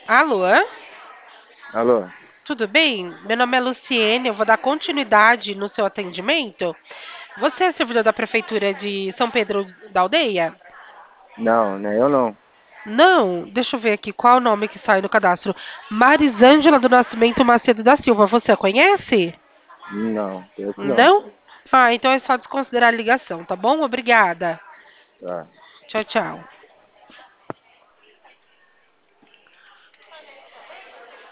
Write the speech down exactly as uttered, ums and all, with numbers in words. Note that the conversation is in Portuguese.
Alô? Alô? Tudo bem? Meu nome é Luciene, eu vou dar continuidade no seu atendimento. Você é servidor da Prefeitura de São Pedro da Aldeia? Não, não é eu não. Não, deixa eu ver aqui qual é o nome que sai no cadastro. Marisângela do Nascimento Macedo da Silva, você a conhece? Não, conheço não. Não? Ah, então é só desconsiderar a ligação, tá bom? Obrigada. Tá. Tchau, tchau.